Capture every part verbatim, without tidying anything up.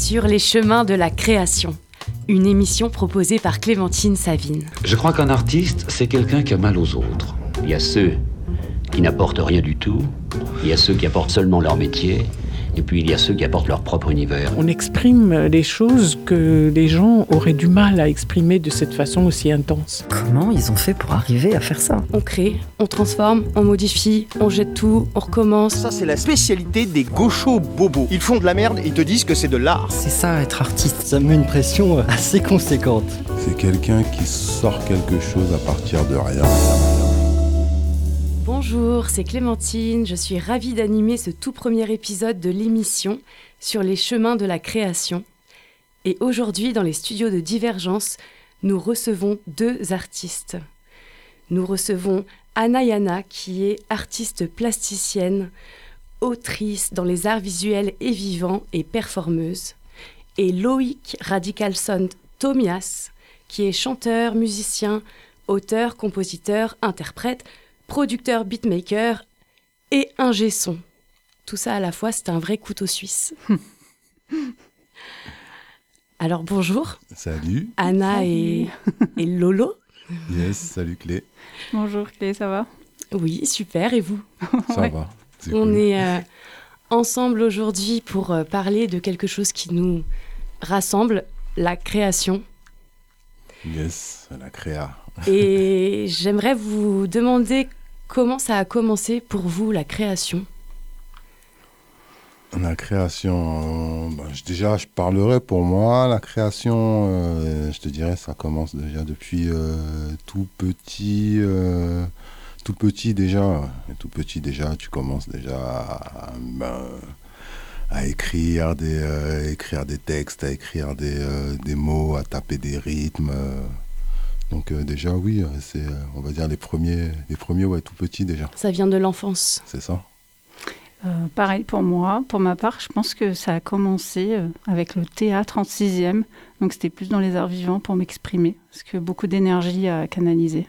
Sur les chemins de la création, une émission proposée par Clémentine Savine. Je crois qu'un artiste, c'est quelqu'un qui a mal aux autres. Il y a ceux qui n'apportent rien du tout, il y a ceux qui apportent seulement leur métier, et puis il y a ceux qui apportent leur propre univers. On exprime les choses que les gens auraient du mal à exprimer de cette façon aussi intense. Comment ils ont fait pour arriver à faire ça ? On crée, on transforme, on modifie, on jette tout, on recommence. Ça, c'est la spécialité des gauchos bobos. Ils font de la merde et ils te disent que c'est de l'art. C'est ça, être artiste. Ça me met une pression assez conséquente. C'est quelqu'un qui sort quelque chose à partir de rien. Bonjour, c'est Clémentine. Je suis ravie d'animer ce tout premier épisode de l'émission sur les chemins de la création. Et aujourd'hui, dans les studios de Divergence, nous recevons deux artistes. Nous recevons Anna Yana, qui est artiste plasticienne, autrice dans les arts visuels et vivants et performeuse. Et Loïc Radicalson Thomias, qui est chanteur, musicien, auteur, compositeur, interprète, producteur, beatmaker et ingé son. Tout ça à la fois, c'est un vrai couteau suisse. Alors bonjour. Salut. Anna Salut. Et, et Lolo. Yes, salut Clé. Bonjour Clé, ça va ? Oui, super. Et vous ? Ça Ouais. va. C'est On cool. est euh, ensemble aujourd'hui pour euh, parler de quelque chose qui nous rassemble, la création. Yes, la créa. Et j'aimerais vous demander comment ça a commencé pour vous, la création. La création, euh, bah, je- déjà, je parlerai pour moi. La création, euh, je te dirais, ça commence déjà depuis euh, tout petit. euh, tout petit déjà. Et tout petit déjà, tu commences déjà à, ben, à écrire, des, euh, écrire des textes, à écrire des, euh, des mots, à taper des rythmes. euh. Donc euh, déjà, oui, euh, c'est, euh, on va dire, les premiers, les premiers, ouais, tout petits déjà. Ça vient de l'enfance. C'est ça. Euh, Pareil pour moi. Pour ma part, je pense que ça a commencé euh, avec le théâtre en sixième. Donc c'était plus dans les arts vivants pour m'exprimer. Parce que beaucoup d'énergie à canaliser.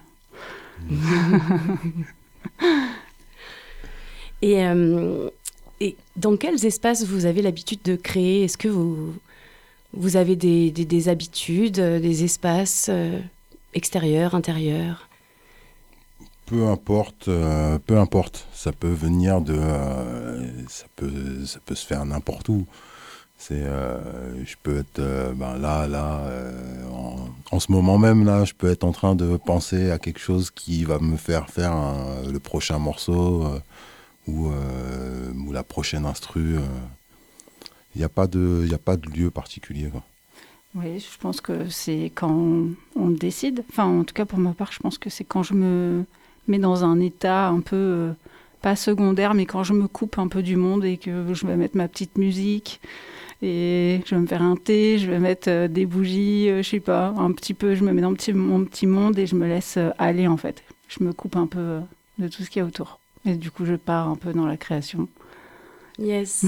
Et, euh, et dans quels espaces vous avez l'habitude de créer ? Est-ce que vous, vous avez des, des, des habitudes, euh, des espaces euh, extérieurs, intérieurs ? Peu importe, euh, peu importe. Ça peut venir de, euh, ça peut, ça peut se faire n'importe où. C'est, euh, je peux être, euh, ben là, là, euh, en, en ce moment même là, je peux être en train de penser à quelque chose qui va me faire faire un- le prochain morceau euh, ou, euh, ou la prochaine instru. Il n'y a pas de, il y a pas de lieu particulier, quoi. Oui, je pense que c'est quand on, on décide. Enfin, en tout cas, pour ma part, je pense que c'est quand je me mets dans un état un peu, euh, pas secondaire, mais quand je me coupe un peu du monde et que je vais mettre ma petite musique et je vais me faire un thé, je vais mettre euh, des bougies, euh, je sais pas, un petit peu, je me mets dans mon petit, mon petit monde et je me laisse euh, aller, en fait. Je me coupe un peu euh, de tout ce qu'il y a autour. Et du coup, je pars un peu dans la création. Yes.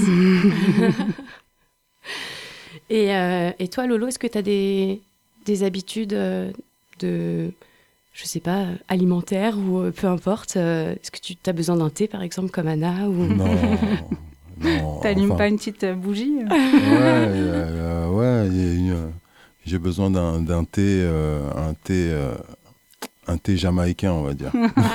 et, euh, et toi, Lolo, est-ce que tu as des, des habitudes euh, de, je sais pas, alimentaires ou euh, peu importe euh, Est-ce que tu as besoin d'un thé, par exemple, comme Anna ou... Non, non. T'allumes enfin, pas une petite euh, bougie euh Ouais, euh, ouais, il y a une- euh, j'ai besoin d'un, d'un thé, euh, un thé, euh, un thé jamaïcain, on va dire.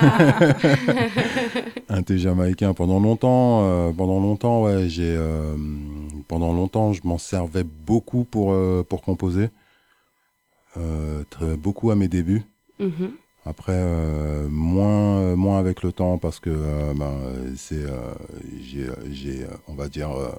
Un thé jamaïcain. Pendant longtemps, euh, pendant longtemps, ouais, j'ai, euh, pendant longtemps, je m'en servais beaucoup pour euh, pour composer, euh, très, beaucoup à mes débuts. Mhm. Après, euh, moins, euh, moins avec le temps parce que euh, ben, euh, c'est, euh, j'ai, j'ai, euh, on va dire, euh,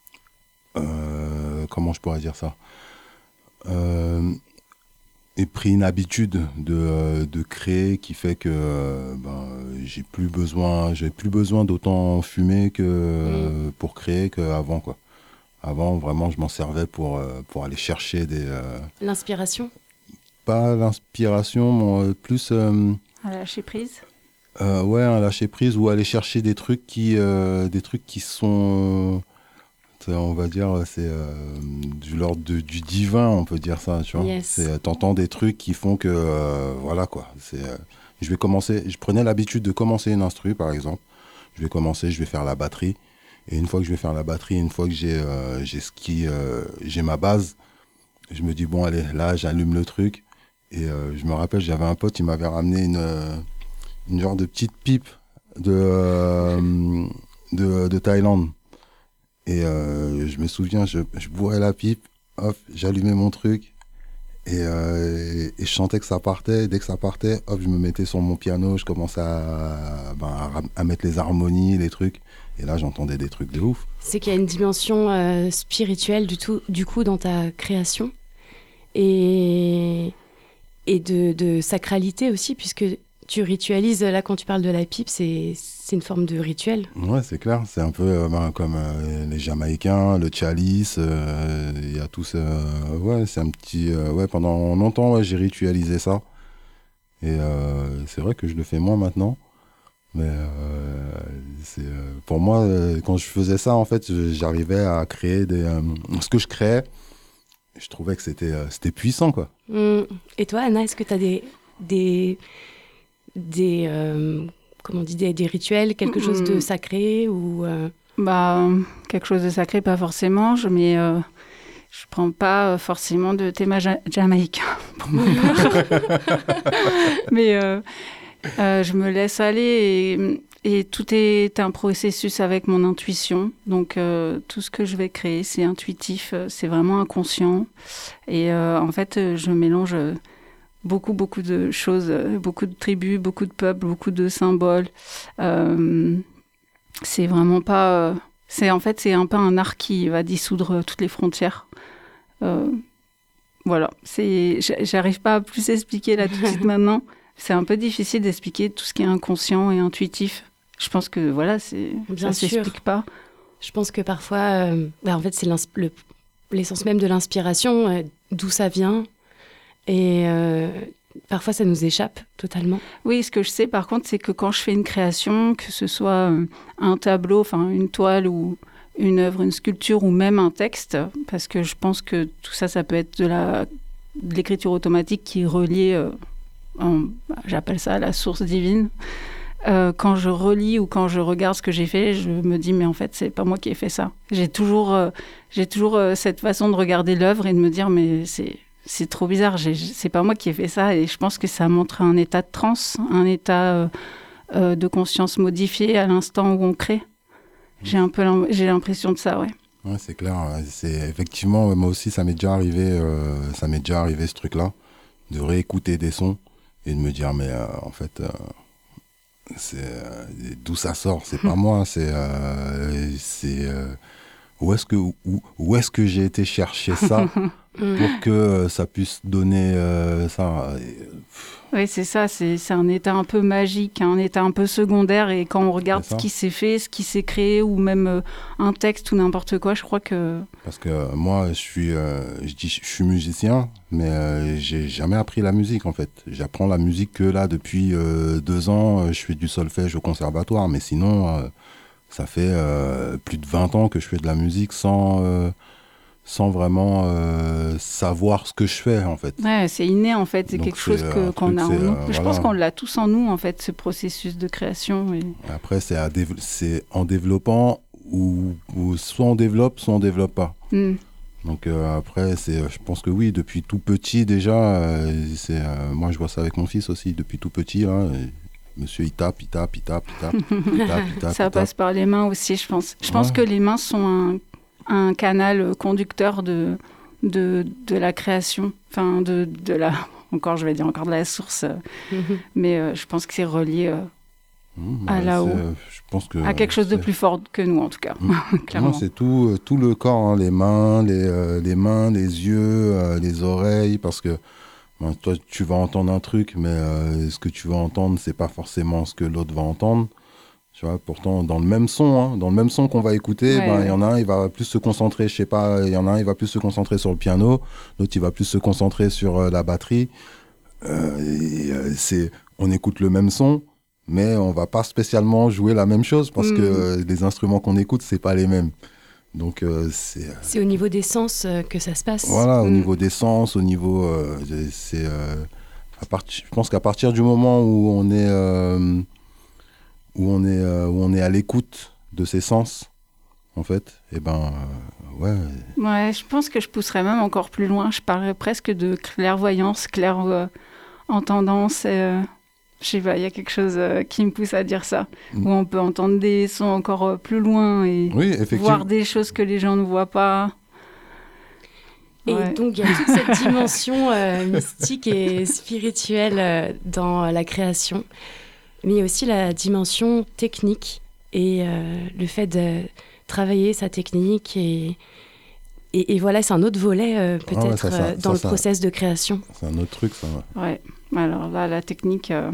euh, comment je pourrais dire ça, euh, et pris une habitude de, euh, de créer qui fait que euh, ben, j'ai plus besoin, j'ai plus besoin d'autant fumer que euh, pour créer qu'avant, quoi. Avant, vraiment, je m'en servais pour, euh, pour aller chercher des, euh, L'inspiration ? pas l'inspiration, mais euh, plus euh, à lâcher prise. Euh, ouais, un lâcher prise ou aller chercher des trucs qui, euh, des trucs qui sont, euh, on va dire, c'est euh, du l'ordre de- du divin, on peut dire ça, tu vois. Yes. C'est, euh, t'entends des trucs qui font que, euh, voilà quoi. C'est, euh, je vais commencer, je prenais l'habitude de commencer une instru, par exemple. Je vais commencer, je vais faire la batterie. Et une fois que je vais faire la batterie, une fois que j'ai, euh, j'ai, ce qui, euh, j'ai ma base, je me dis, bon, allez, là, j'allume le truc. Et euh, je me rappelle, j'avais un pote, il m'avait ramené une, euh, une genre de petite pipe de, euh, de, de Thaïlande. Et euh, je me souviens, je, je bourrais la pipe, hop, j'allumais mon truc. Et, euh, et, et je sentais que ça partait. Dès que ça partait, hop, je me mettais sur mon piano, je commençais à, ben, à, à mettre les harmonies, les trucs. Et là, j'entendais des trucs de ouf. C'est qu'il y a une dimension euh, spirituelle du, tout, du coup dans ta création et, et de, de sacralité aussi, puisque tu ritualises, là quand tu parles de la pipe, c'est, c'est une forme de rituel. Ouais, c'est clair. C'est un peu euh, ben, comme euh, les Jamaïcains, le chalice. Il euh, y a tout ça. Euh, ouais, c'est un petit... Euh, ouais, pendant longtemps, ouais, j'ai ritualisé ça. Et euh, c'est vrai que je le fais moins maintenant. Mais euh, c'est, euh, pour moi, euh, quand je faisais ça, en fait, j'arrivais à créer des... Euh, ce que je créais, je trouvais que c'était, euh, c'était puissant, quoi. Mmh. Et toi, Anna, est-ce que tu as des... des, des euh, comment on dit, des, des rituels, quelque mmh. chose de sacré ou euh... Bah, quelque chose de sacré, pas forcément, je, mais euh, je prends pas forcément de thème ja- jamaïcain pour ma part. Mais... Euh, Euh, je me laisse aller et, et tout est un processus avec mon intuition. Donc, euh, tout ce que je vais créer, c'est intuitif, c'est vraiment inconscient. Et euh, en fait, je mélange beaucoup, beaucoup de choses, beaucoup de tribus, beaucoup de peuples, beaucoup de symboles. Euh, c'est vraiment pas... C'est, en fait, c'est un peu un art qui va dissoudre toutes les frontières. Euh, voilà. C'est, j'arrive pas à plus expliquer là tout de suite maintenant. C'est un peu difficile d'expliquer tout ce qui est inconscient et intuitif. Je pense que voilà, c'est, Bien ça ne s'explique pas. Je pense que parfois, euh, bah en fait, c'est le, l'essence même de l'inspiration, euh, d'où ça vient. Et euh, parfois, ça nous échappe totalement. Oui, ce que je sais par contre, c'est que quand je fais une création, que ce soit un tableau, enfin une toile ou une œuvre, une sculpture ou même un texte, parce que je pense que tout ça, ça peut être de, la, de l'écriture automatique qui est reliée... Euh, En, j'appelle ça la source divine. Euh, quand je relis ou quand je regarde ce que j'ai fait, je me dis mais en fait c'est pas moi qui ai fait ça. J'ai toujours, euh, j'ai toujours euh, cette façon de regarder l'œuvre et de me dire mais c'est c'est trop bizarre. J'ai, c'est pas moi qui ai fait ça et je pense que ça montre un état de transe, un état euh, euh, de conscience modifié à l'instant où on crée. J'ai un peu j'ai l'impression de ça, ouais. Ouais, c'est clair. C'est effectivement moi aussi ça m'est déjà arrivé, euh, ça m'est déjà arrivé ce truc-là, de réécouter des sons. Et de me dire, mais euh, en fait, euh, c'est, euh, d'où ça sort, c'est pas moi, c'est, euh, c'est euh, où est-ce que où, où est-ce que j'ai été chercher ça pour que euh, ça puisse donner euh, ça. Oui, c'est ça, c'est, c'est un état un peu magique, un état un peu secondaire. Et quand on regarde ce qui s'est fait, ce qui s'est créé, ou même euh, un texte ou n'importe quoi, je crois que... Parce que euh, moi, je suis, euh, je dis, je suis musicien, mais euh, j'ai jamais appris la musique, en fait. J'apprends la musique que là, depuis euh, deux ans, je fais du solfège au conservatoire. Mais sinon, euh, ça fait euh, plus de vingt ans que je fais de la musique sans... Euh, sans vraiment euh, savoir ce que je fais, en fait. Ouais, c'est inné, en fait. C'est donc quelque c'est chose que, qu'on truc, a en nous. Euh, je voilà. pense qu'on l'a tous en nous, en fait, ce processus de création. Et... Après, c'est, à dév- c'est en développant, ou, ou soit on développe, soit on ne développe pas. Mm. Donc euh, après, c'est, je pense que oui, depuis tout petit, déjà, euh, c'est, euh, moi, je vois ça avec mon fils aussi, depuis tout petit, là, et monsieur, il tape, il tape, il tape, il tape, il tape, il tape. Ça il passe tape. par les mains aussi, je pense. Je ouais. pense que les mains sont un... un canal conducteur de, de, de la création, enfin de, de la, encore je vais dire encore de la source, mm-hmm. mais euh, je pense que c'est relié euh, mmh, à ouais, là-haut, je pense que, à quelque chose c'est... de plus fort que nous en tout cas, mmh. clairement. Non, c'est tout, tout le corps, hein, les mains, les, euh, les mains, les yeux, euh, les oreilles, parce que ben, toi tu vas entendre un truc, mais euh, ce que tu vas entendre, c'est pas forcément ce que l'autre va entendre. Tu vois, pourtant, dans le même son, hein, dans le même son qu'on va écouter, ouais, ben, ouais. y en a un, il va plus se concentrer, je sais pas, il y en a un, il va plus se concentrer sur le piano, l'autre, il va plus se concentrer sur euh, la batterie. Euh, et, euh, c'est, on écoute le même son, mais on va pas spécialement jouer la même chose parce mmh. que euh, les instruments qu'on écoute, c'est pas les mêmes. Donc, euh, c'est... Euh, c'est au niveau des sens euh, que ça se passe. Voilà, mmh. au niveau des sens, au niveau... Euh, c'est, euh, à part, je pense qu'à partir du moment où on est... Euh, Où on, est, euh, où on est à l'écoute de ses sens, en fait, et ben, euh, ouais. Ouais, je pense que je pousserais même encore plus loin. Je parlerais presque de clairvoyance, clair-entendance. Euh, je sais pas, il y a quelque chose euh, qui me pousse à dire ça. Mm. Où on peut entendre des sons encore euh, plus loin et oui, voir des choses que les gens ne voient pas. Et ouais. Donc, il y a toute cette dimension euh, mystique et spirituelle euh, dans la création. Mais il y a aussi la dimension technique et euh, le fait de travailler sa technique. Et, et, et voilà, c'est un autre volet euh, peut-être ah ouais, ça, ça, euh, dans ça, le ça, process de création. C'est un autre truc, ça. Ouais. ouais. Alors là, la technique, euh,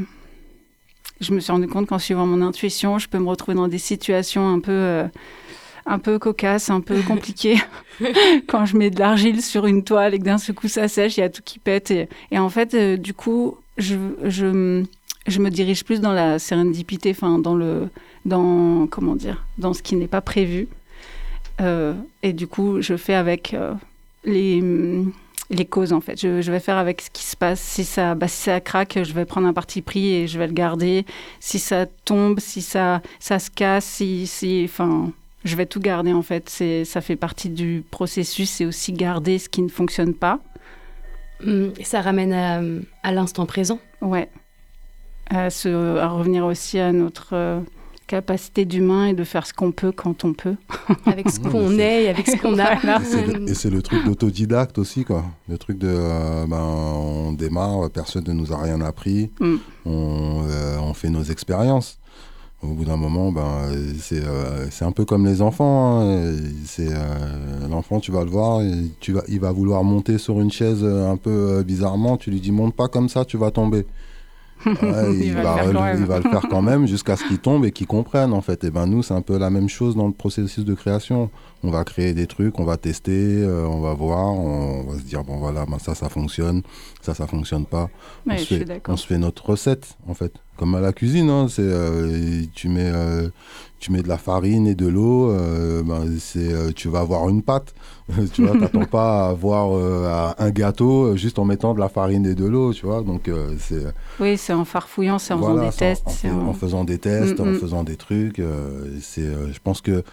je me suis rendu compte qu'en suivant mon intuition, je peux me retrouver dans des situations un peu... Euh, un peu cocasse, un peu compliqué. Quand je mets de l'argile sur une toile et que d'un seul coup ça sèche, il y a tout qui pète. Et, et en fait, euh, du coup, je, je, je me dirige plus dans la sérendipité, enfin, dans le, dans, comment dire, dans ce qui n'est pas prévu. Euh, et du coup, je fais avec euh, les, les causes, en fait. Je, je vais faire avec ce qui se passe. Si ça, bah, si ça craque, je vais prendre un parti pris et je vais le garder. Si ça tombe, si ça, ça se casse, si, si, enfin... Je vais tout garder, en fait. C'est, ça fait partie du processus. C'est aussi garder ce qui ne fonctionne pas. Mmh, ça ramène à, à l'instant présent. Ouais. À, se, à revenir aussi à notre euh, capacité d'humain et de faire ce qu'on peut quand on peut. Avec ce qu'on mmh, est et avec ce qu'on a. Et c'est, le, et c'est le truc d'autodidacte aussi, quoi. Le truc de... Euh, ben, on démarre, personne ne nous a rien appris. Mmh. On, euh, on fait nos expériences. Au bout d'un moment, ben, c'est, euh, c'est un peu comme les enfants. Hein. C'est, euh, l'enfant, tu vas le voir, et tu vas, il va vouloir monter sur une chaise un peu euh, bizarrement. Tu lui dis, monte pas comme ça, tu vas tomber. Ouais, il, il, va va le il va le faire quand même jusqu'à ce qu'il tombe et qu'il comprenne, en fait. Et ben nous, c'est un peu la même chose dans le processus de création. On va créer des trucs, on va tester, euh, on va voir, on, on va se dire, bon voilà, ben, ça, ça fonctionne, ça, ça fonctionne pas. Ouais, on, se fait, on se fait notre recette, en fait. Comme à la cuisine, hein, c'est, euh, tu, mets, euh, tu mets de la farine et de l'eau, euh, ben, c'est, euh, tu vas avoir une pâte. Tu vois, t'attends pas à avoir euh, un gâteau juste en mettant de la farine et de l'eau, tu vois. Donc, euh, c'est... Oui, c'est en farfouillant, c'est en voilà, faisant des tests. En, en, c'est en... en faisant des tests, mm-hmm. en faisant des trucs. Euh, c'est, euh, je pense que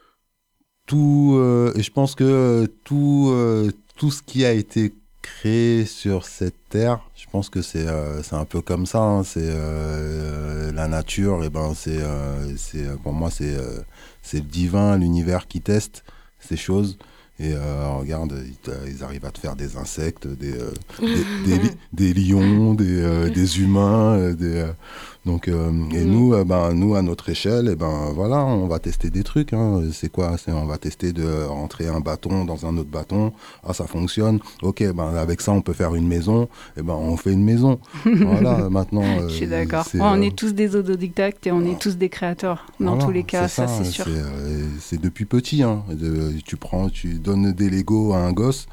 tout, euh, et je pense que tout, euh, tout ce qui a été créé sur cette terre, je pense que c'est, euh, c'est un peu comme ça. Hein, c'est euh, la nature, et ben c'est, euh, c'est pour moi c'est, euh, c'est le divin, l'univers qui teste ces choses. Et euh, regarde, ils, ils arrivent à te faire des insectes, des, euh, des, des, des lions, des, euh, des humains. Des, euh, donc, euh, et mmh. nous, euh, ben, nous, à notre échelle, et ben, voilà, on va tester des trucs. Hein. C'est quoi c'est, on va tester de rentrer un bâton dans un autre bâton. Ah, ça fonctionne. Ok, ben, avec ça, on peut faire une maison. Et ben, on fait une maison. Voilà, maintenant. Euh, Je suis d'accord. C'est, on euh, est tous des autodidactes et on est tous des créateurs. Dans voilà, tous les cas, c'est ça, ça, c'est sûr. C'est, euh, c'est depuis petit. Hein. De, tu prends, tu donnes des Lego à un gosse.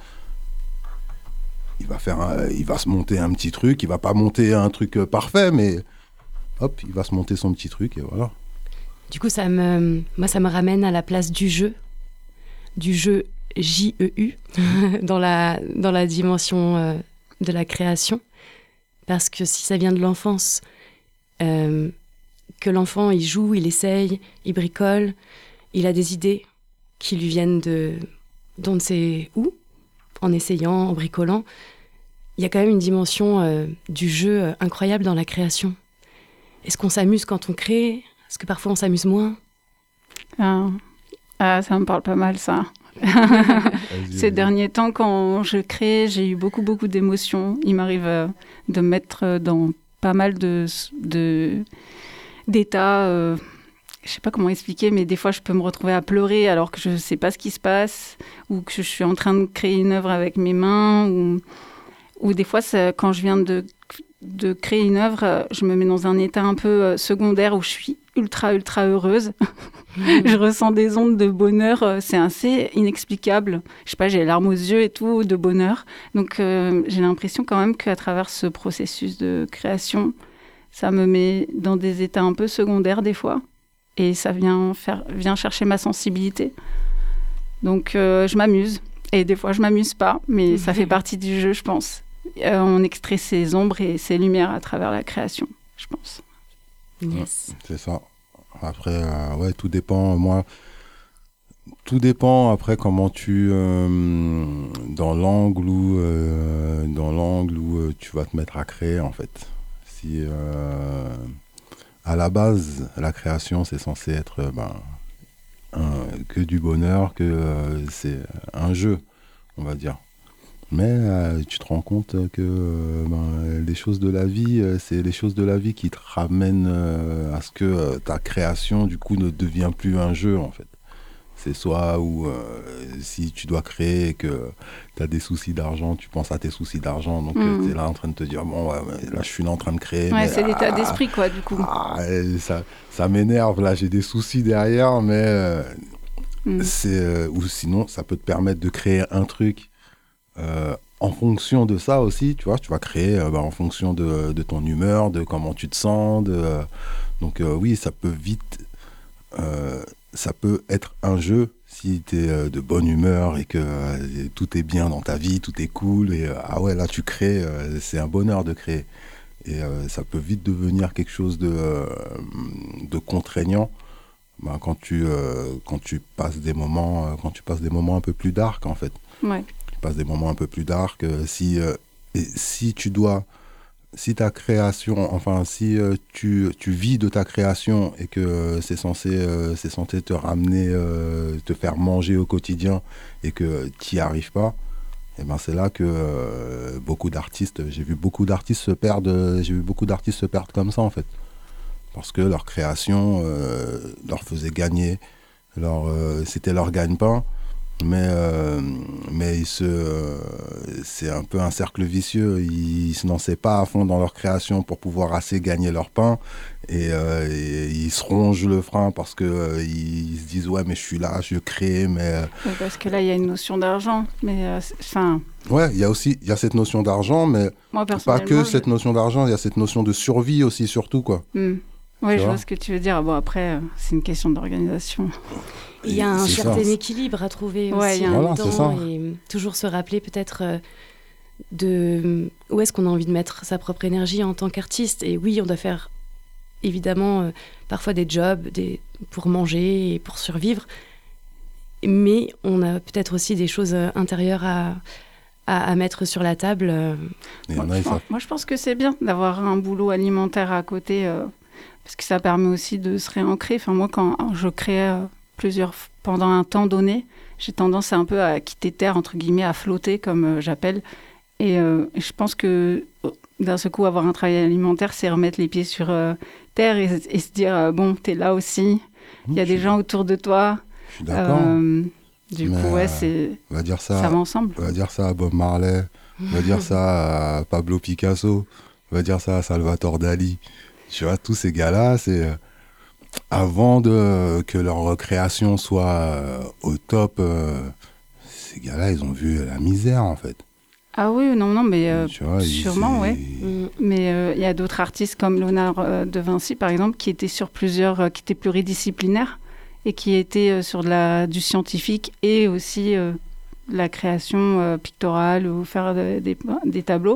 Il va faire, un, il va se monter un petit truc. Il va pas monter un truc parfait, mais hop, il va se monter son petit truc et voilà. Du coup, ça me, moi, ça me ramène à la place du jeu, du jeu J E U, dans la, dans la dimension euh, de la création. Parce que si ça vient de l'enfance, euh, que l'enfant, il joue, il essaye, il bricole, il a des idées qui lui viennent de d'on ne sait où, en essayant, en bricolant, il y a quand même une dimension euh, du jeu euh, incroyable dans la création. Est-ce qu'on s'amuse quand on crée ? Est-ce que parfois on s'amuse moins ? ah. ah, ça me parle pas mal, ça. Ces derniers temps, quand je crée, j'ai eu beaucoup, beaucoup d'émotions. Il m'arrive euh, de me mettre dans pas mal de, de, d'états... Euh, je ne sais pas comment expliquer, mais des fois, je peux me retrouver à pleurer alors que je ne sais pas ce qui se passe, ou que je suis en train de créer une œuvre avec mes mains, ou, ou des fois, c'est, quand je viens de, de créer une œuvre, je me mets dans un état un peu secondaire où je suis ultra, ultra heureuse. Mmh. Je ressens des ondes de bonheur, c'est assez inexplicable. Je ne sais pas, j'ai les larmes aux yeux et tout, de bonheur. Donc, euh, j'ai l'impression quand même qu'à travers ce processus de création, ça me met dans des états un peu secondaires des fois. Et ça vient, faire, vient chercher ma sensibilité. Donc, euh, je m'amuse. Et des fois, je ne m'amuse pas, mais ça fait partie du jeu, je pense. Euh, on extrait ses ombres et ses lumières à travers la création, je pense. Yes. Ouais, c'est ça. Après, euh, ouais, tout dépend. Moi, Tout dépend après comment tu euh, dans l'angle où euh, dans l'angle où euh, tu vas te mettre à créer en fait. Si euh, à la base la création c'est censé être euh, ben, un, que du bonheur, que euh, c'est un jeu, on va dire. Mais euh, tu te rends compte que euh, ben, les choses de la vie, euh, c'est les choses de la vie qui te ramènent euh, à ce que euh, ta création du coup ne devient plus un jeu en fait. C'est soit où euh, si tu dois créer et que tu as des soucis d'argent, tu penses à tes soucis d'argent, donc mmh. tu es là en train de te dire, bon, ouais, là je suis là en train de créer. Ouais, mais, c'est ah, l'état d'esprit, quoi, du coup. Ah, ça, ça m'énerve, là j'ai des soucis derrière, mais euh, mmh. c'est, euh, ou sinon ça peut te permettre de créer un truc euh, en fonction de ça aussi, tu vois, tu vas créer euh, bah, en fonction de, de ton humeur, de comment tu te sens, de, euh, donc euh, oui, ça peut vite... Euh, ça peut être un jeu si tu es euh, de bonne humeur et que euh, tout est bien dans ta vie, tout est cool. Et euh, ah ouais, là tu crées, euh, c'est un bonheur de créer. Et euh, ça peut vite devenir quelque chose de, euh, de contraignant ben, quand, tu, euh, quand tu passes des moments, euh, quand tu passes des moments un peu plus dark en fait. Ouais. Tu passes des moments un peu plus dark. Euh, si, euh, et si tu dois. Si ta création, enfin, si euh, tu, tu vis de ta création et que euh, c'est censé, euh, c'est censé te ramener, euh, te faire manger au quotidien et que tu n'y arrives pas, et ben c'est là que euh, beaucoup d'artistes, j'ai vu beaucoup d'artistes se perdre, j'ai vu beaucoup d'artistes se perdre comme ça en fait, parce que leur création euh, leur faisait gagner, leur, euh, c'était leur gagne-pain. Mais, euh, mais il se, euh, c'est un peu un cercle vicieux. Ils ne se lançaient pas à fond dans leur création pour pouvoir assez gagner leur pain. Et, euh, et ils se rongent le frein parce qu'ils euh, se disent « Ouais, mais je suis là, je crée. » mais ouais, parce que là, il y a une notion d'argent. Mais, euh, ouais, il y a aussi y a cette notion d'argent, mais moi, pas que je... cette notion d'argent. Il y a cette notion de survie aussi, surtout, quoi. Mm. Oui, je vois ce que tu veux dire. Bon, après, euh, c'est une question d'organisation. Il y a un c'est certain ça. équilibre à trouver ouais, aussi voilà, dedans et toujours se rappeler peut-être euh, de où est-ce qu'on a envie de mettre sa propre énergie en tant qu'artiste. Et oui, on doit faire évidemment euh, parfois des jobs des, pour manger et pour survivre, mais on a peut-être aussi des choses intérieures à, à, à mettre sur la table. Euh. Moi, je pense, moi, je pense que c'est bien d'avoir un boulot alimentaire à côté euh, parce que ça permet aussi de se réancrer. Enfin, moi, quand je créais... Euh, plusieurs pendant un temps donné, j'ai tendance à un peu à quitter terre, entre guillemets, à flotter, comme euh, j'appelle. Et euh, je pense que d'un seul coup, avoir un travail alimentaire, c'est remettre les pieds sur euh, terre et, et se dire, euh, bon, t'es là aussi, il mmh, y a des gens autour de toi. Je suis d'accord. Euh, du Mais coup, ouais, c'est, on va dire ça, ça va ensemble. On va dire ça à Bob Marley, on va dire ça à Pablo Picasso, on va dire ça à Salvatore Dali. Tu vois, tous ces gars-là, c'est... Avant de, que leur création soit euh, au top, euh, ces gars-là, ils ont vu la misère, en fait. Ah oui, non, non, mais euh, vois, sûrement, oui. Mmh. Mais il euh, y a d'autres artistes comme Léonard euh, de Vinci, par exemple, qui étaient sur plusieurs, euh, qui étaient pluridisciplinaires et qui étaient euh, sur de la, du scientifique et aussi euh, la création euh, pictorale ou faire de, des, des tableaux.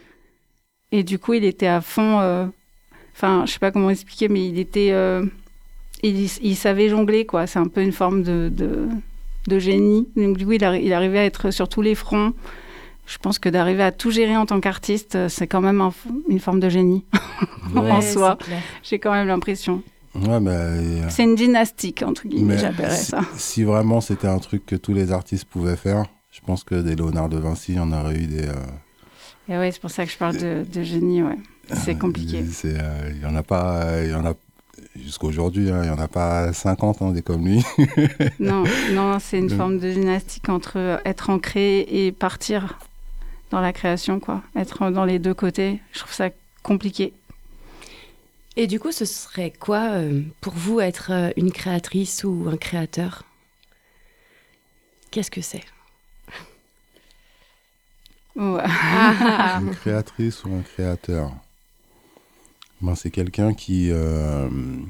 Et du coup, il était à fond... Enfin, euh, je sais pas comment expliquer, mais il était... Euh, Il, il savait jongler, quoi. C'est un peu une forme de, de, de génie. Donc, du coup, il, a, il arrivait à être sur tous les fronts. Je pense que d'arriver à tout gérer en tant qu'artiste, c'est quand même un, une forme de génie ouais, en soi. J'ai quand même l'impression. Ouais, mais, euh... c'est une dynastique, entre guillemets, j'appellerais si, ça. Si vraiment c'était un truc que tous les artistes pouvaient faire, je pense que des Léonard de Vinci, on aurait eu des... Euh... Et ouais, c'est pour ça que je parle de, de génie, ouais. C'est compliqué. Il euh, n'y en a pas... Y en a... Jusqu'à aujourd'hui, il hein, n'y en a pas cinquante hein, des comme lui. non, non, c'est une Donc... forme de gymnastique entre être ancré et partir dans la création, quoi. Être dans les deux côtés, je trouve ça compliqué. Et du coup, ce serait quoi euh, pour vous être euh, une créatrice ou un créateur ? Qu'est-ce que c'est ? Ouais. Une créatrice ou un créateur ? Ben, c'est quelqu'un qui euh,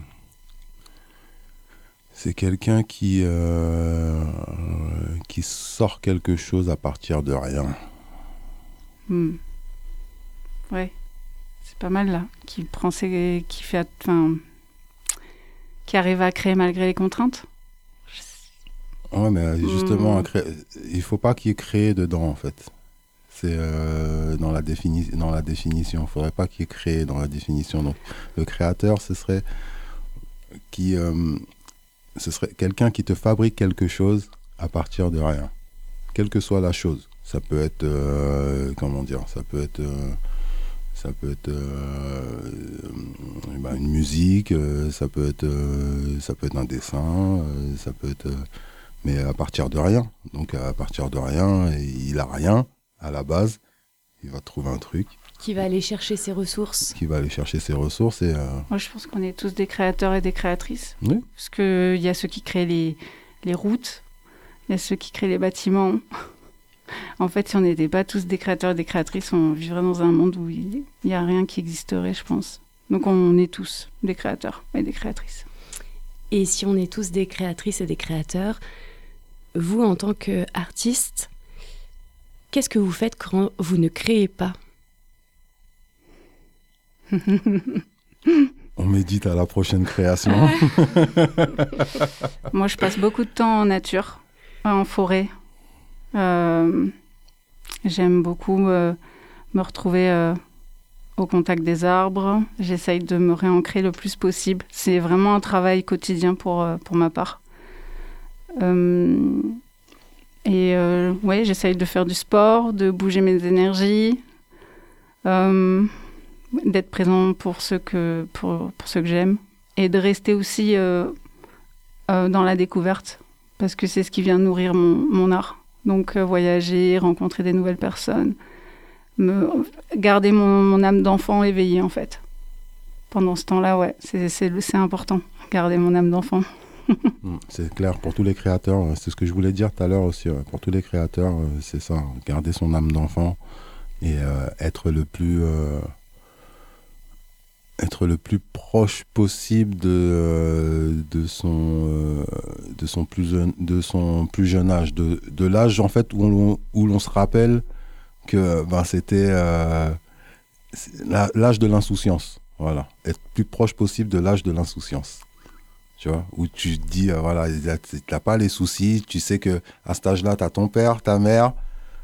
c'est quelqu'un qui euh, qui sort quelque chose à partir de rien. Hmm. Ouais, c'est pas mal là. Qui prend ses, qui fait, enfin, qui arrive à créer malgré les contraintes. Ouais, mais justement, Mmh. cré... il faut pas qu'il y ait créé dedans, en fait. C'est euh, dans, la défini... dans la définition. Il ne faudrait pas qu'il y ait créé dans la définition. Donc, le créateur, ce serait, qui, euh, ce serait quelqu'un qui te fabrique quelque chose à partir de rien. Quelle que soit la chose. Ça peut être, euh, comment dire, ça peut être... Euh, ça peut être euh, bah, une musique, euh, ça peut être, euh, ça peut être un dessin, euh, ça peut être... Euh, mais à partir de rien. Donc à partir de rien, il a rien à la base. Il va trouver un truc. Qui va aller chercher ses ressources. Qui va aller chercher ses ressources. Et, euh... Moi, je pense qu'on est tous des créateurs et des créatrices. Oui. Parce qu'il y a ceux qui créent les, les routes, il y a ceux qui créent les bâtiments. En fait, si on n'était pas tous des créateurs et des créatrices, on vivrait dans un monde où il n'y a rien qui existerait, je pense. Donc on est tous des créateurs et des créatrices. Et si on est tous des créatrices et des créateurs, vous, en tant qu'artiste, qu'est-ce que vous faites quand vous ne créez pas ? On médite à la prochaine création. Moi, je passe beaucoup de temps en nature, en forêt. Euh, j'aime beaucoup euh, me retrouver euh, au contact des arbres. J'essaye de me réancrer le plus possible. C'est vraiment un travail quotidien pour, euh, pour ma part. Euh, et euh, ouais, j'essaye de faire du sport, de bouger mes énergies, euh, d'être présent pour ceux que, pour, pour ceux que j'aime et de rester aussi euh, euh, dans la découverte parce que c'est ce qui vient nourrir mon, mon art. Donc euh, voyager, rencontrer des nouvelles personnes, me, garder mon, mon âme d'enfant éveillée en fait. Pendant ce temps-là, ouais, c'est, c'est, c'est important, garder mon âme d'enfant. C'est clair, pour tous les créateurs, c'est ce que je voulais dire tout à l'heure aussi, ouais. Pour tous les créateurs, c'est ça, garder son âme d'enfant et euh, être le plus euh, être le plus proche possible de, euh, de, son, euh, de, son plus jeune, de son plus jeune âge, de, de l'âge en fait où l'on, où l'on se rappelle que ben, c'était euh, l'âge de l'insouciance, voilà, être plus proche possible de l'âge de l'insouciance. Tu vois, où tu te dis, euh, voilà, tu n'as pas les soucis, tu sais qu'à cet âge-là, tu as ton père, ta mère,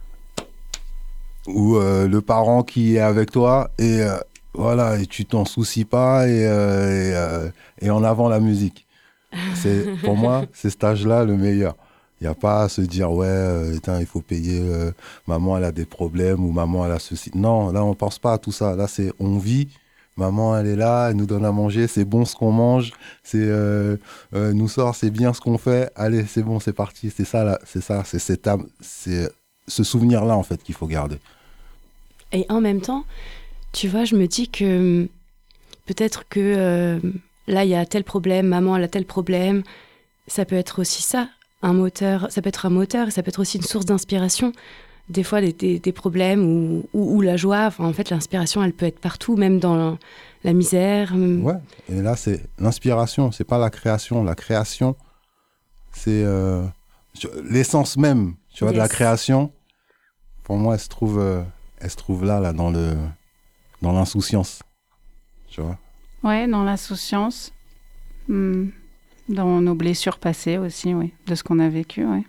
ou euh, le parent qui est avec toi, et euh, voilà, et tu t'en soucies pas, et, euh, et, euh, et en avant la musique. C'est, pour moi, c'est cet âge-là le meilleur. Il n'y a pas à se dire, ouais, euh, putain, il faut payer, euh, maman, elle a des problèmes, ou maman, elle a ceci. Non, là, on ne pense pas à tout ça. Là, c'est, on vit. Maman, elle est là, elle nous donne à manger, c'est bon ce qu'on mange, c'est euh, euh, nous sort, c'est bien ce qu'on fait, allez, c'est bon, c'est parti. C'est ça, là, c'est ça, c'est, cette âme, c'est ce souvenir-là, en fait, qu'il faut garder. Et en même temps, tu vois, je me dis que peut-être que euh, là, il y a tel problème, maman, elle a tel problème. Ça peut être aussi ça, un moteur, ça peut être un moteur, ça peut être aussi une source d'inspiration. Des fois, des, des, des problèmes ou, ou, ou la joie. Enfin, en fait, l'inspiration, elle peut être partout, même dans la, la misère. Ouais, et là, c'est l'inspiration, c'est pas la création. La création, c'est euh, l'essence même, tu vois, yes. de la création. Pour moi, elle se trouve, euh, elle se trouve là, là, dans le, dans l'insouciance, tu vois. Ouais, dans l'insouciance, hum, dans nos blessures passées aussi, oui, de ce qu'on a vécu, ouais.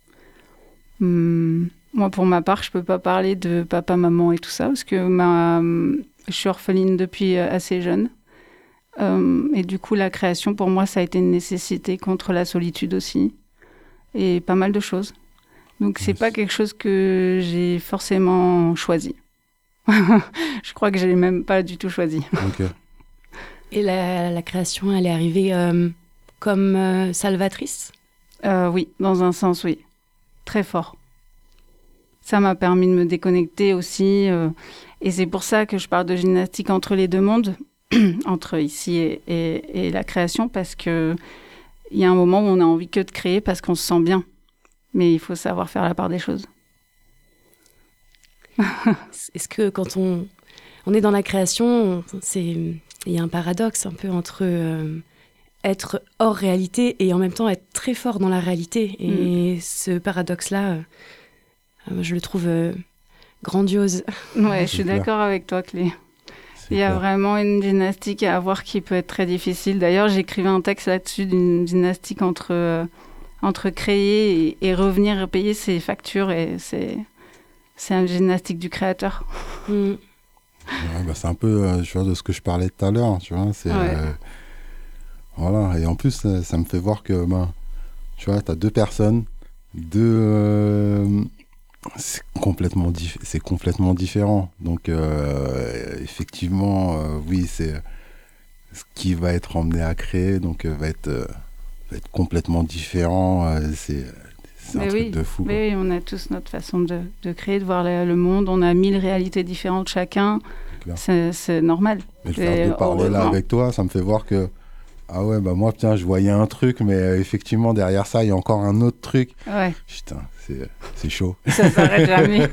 Hum. Moi, pour ma part, je ne peux pas parler de papa, maman et tout ça, parce que ma, je suis orpheline depuis assez jeune. Euh, et du coup, la création, pour moi, ça a été une nécessité contre la solitude aussi. Et pas mal de choses. Donc, ce n'est pas quelque chose que j'ai forcément choisi. Je crois que je ne l'ai même pas du tout choisi. Okay. Et la, la création, elle est arrivée euh, comme euh, salvatrice ? euh, Oui, dans un sens, oui. Très fort. Ça m'a permis de me déconnecter aussi. Euh, et c'est pour ça que je parle de gymnastique entre les deux mondes, entre ici et, et, et la création, parce qu'il y a un moment où on a envie que de créer parce qu'on se sent bien. Mais il faut savoir faire la part des choses. Est-ce que quand on, on est dans la création, c'est, il y a un paradoxe un peu entre euh, être hors réalité et en même temps être très fort dans la réalité. Et mmh. ce paradoxe-là... Euh, je le trouve euh, grandiose. Ouais, je suis clair. D'accord avec toi, Clé. C'est Il y a clair. Vraiment une gymnastique à avoir qui peut être très difficile. D'ailleurs, j'écrivais un texte là-dessus d'une gymnastique entre euh, entre créer et, et revenir payer ses factures, et c'est, c'est une gymnastique du créateur. Mm. Ouais, bah, c'est un peu euh, tu vois, de ce que je parlais tout à l'heure, tu vois, c'est... Ouais. Euh, voilà, et en plus, ça, ça me fait voir que, ben, tu vois, t'as deux personnes, deux... Euh, c'est, complètement dif- c'est complètement différent. Donc, euh, effectivement, euh, oui, c'est... Ce qui va être emmené à créer, donc, euh, va, être, euh, va être complètement différent. Euh, c'est... C'est un Mais truc oui, de fou. Quoi. mais oui, on a tous notre façon de, de créer, de voir le, le monde. On a mille réalités différentes chacun. C'est, c'est normal. Mais le fait de parler là avec toi, ça me fait voir que ah ouais, bah moi, tiens, je voyais un truc, mais euh, effectivement, derrière ça, il y a encore un autre truc. Ouais. Putain, c'est, c'est chaud. Ça s'arrête jamais.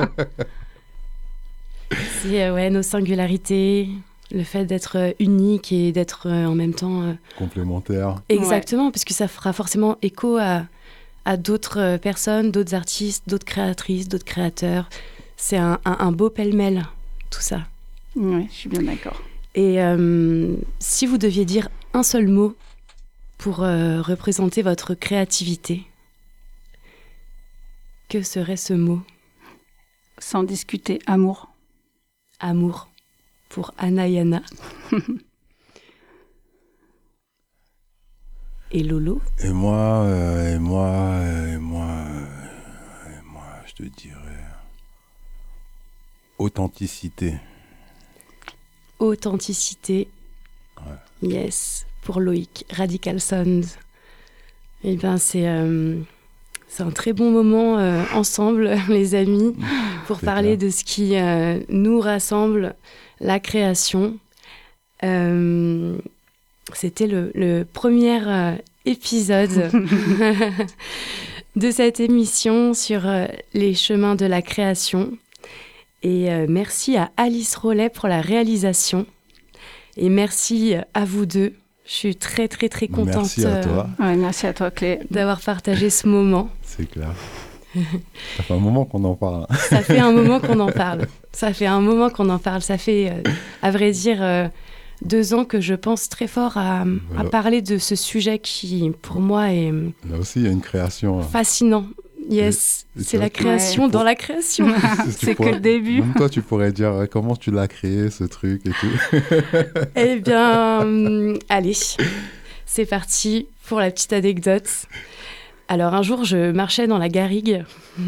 C'est euh, ouais, nos singularités, le fait d'être unique et d'être euh, en même temps... Euh... complémentaire. Exactement, ouais. Puisque ça fera forcément écho à... à d'autres personnes, d'autres artistes, d'autres créatrices, d'autres créateurs. C'est un, un, un beau pêle-mêle, tout ça. Oui, je suis bien d'accord. Et euh, si vous deviez dire un seul mot pour euh, représenter votre créativité, que serait ce mot ? Sans discuter, amour. Amour, pour Anna-Yana. Et Lolo ? Et moi, euh, et moi, et moi, euh, et moi, je te dirais authenticité. Authenticité. Ouais. Yes, pour Loïc, Radical Sons. Eh bien, c'est, euh, c'est un très bon moment euh, ensemble, les amis, pour c'est parler clair. de ce qui euh, nous rassemble, la création. Euh, C'était le, le premier euh, épisode de cette émission sur euh, les chemins de la création. Et euh, merci à Alice Rollet pour la réalisation. Et merci à vous deux. Je suis très, très, très contente Merci à toi. Euh, ouais, merci à toi, Clé. D'avoir partagé ce moment. C'est clair. Ça fait un moment qu'on en parle. Ça fait un moment qu'on en parle. Ça fait un moment qu'on en parle. Ça fait, euh, à vrai dire... Euh, deux ans que je pense très fort à, voilà. à parler de ce sujet qui, pour moi, est Là aussi, il y a une création. fascinant. Yes, et, et c'est la vois, création ouais. dans la création. C'est pourrais, que le début. Même toi, tu pourrais dire euh, comment tu l'as créé, ce truc et tout. Eh bien, euh, allez, c'est parti pour la petite anecdote. Alors, un jour, je marchais dans la garrigue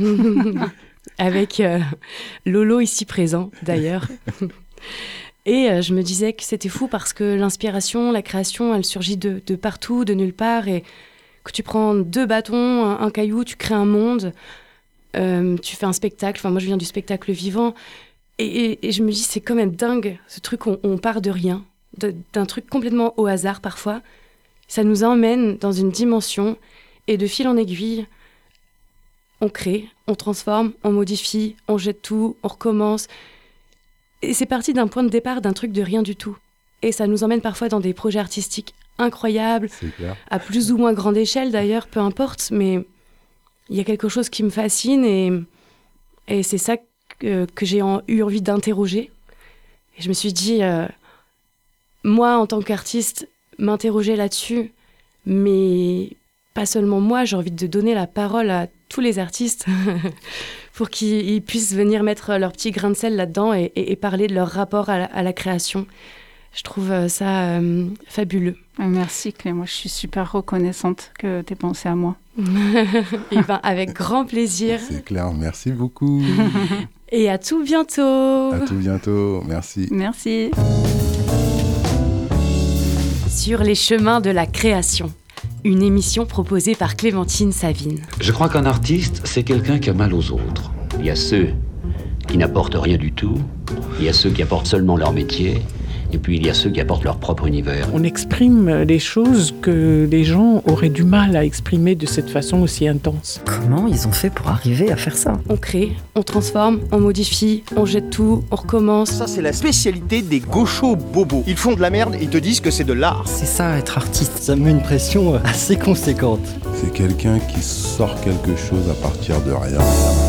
avec euh, Lolo ici présent, d'ailleurs. Et euh, je me disais que c'était fou parce que l'inspiration, la création, elle surgit de, de partout, de nulle part. Et que tu prends deux bâtons, un, un caillou, tu crées un monde, euh, tu fais un spectacle. Enfin, moi, je viens du spectacle vivant. Et, et, et je me dis, c'est quand même dingue, ce truc où on, on part de rien, de, d'un truc complètement au hasard parfois. Ça nous emmène dans une dimension et de fil en aiguille, on crée, on transforme, on modifie, on jette tout, on recommence. Et c'est parti d'un point de départ, d'un truc de rien du tout. Et ça nous emmène parfois dans des projets artistiques incroyables, C'est clair. à plus ou moins grande échelle d'ailleurs, peu importe, mais il y a quelque chose qui me fascine et, et c'est ça que, que j'ai en, eu envie d'interroger. Et je me suis dit, euh, moi en tant qu'artiste, m'interroger là-dessus, mais pas seulement moi, j'ai envie de donner la parole à tous les artistes pour qu'ils puissent venir mettre leur petit grain de sel là-dedans et, et, et parler de leur rapport à la, à la création. Je trouve ça euh, fabuleux. Merci Clé, moi je suis super reconnaissante que tu aies pensé à moi. Et ben, avec grand plaisir. C'est clair, merci beaucoup. Et à tout bientôt. À tout bientôt, merci. Merci. Sur les chemins de la création. Une émission proposée par Clémentine Savine. Je crois qu'un artiste, c'est quelqu'un qui a mal aux autres. Il y a ceux qui n'apportent rien du tout, il y a ceux qui apportent seulement leur métier, et puis il y a ceux qui apportent leur propre univers. On exprime des choses que les gens auraient du mal à exprimer de cette façon aussi intense. Comment ils ont fait pour arriver à faire ça ? On crée, on transforme, on modifie, on jette tout, on recommence. Ça, c'est la spécialité des gauchos bobos. Ils font de la merde et ils te disent que c'est de l'art. C'est ça, être artiste. Ça me met une pression assez conséquente. C'est quelqu'un qui sort quelque chose à partir de rien.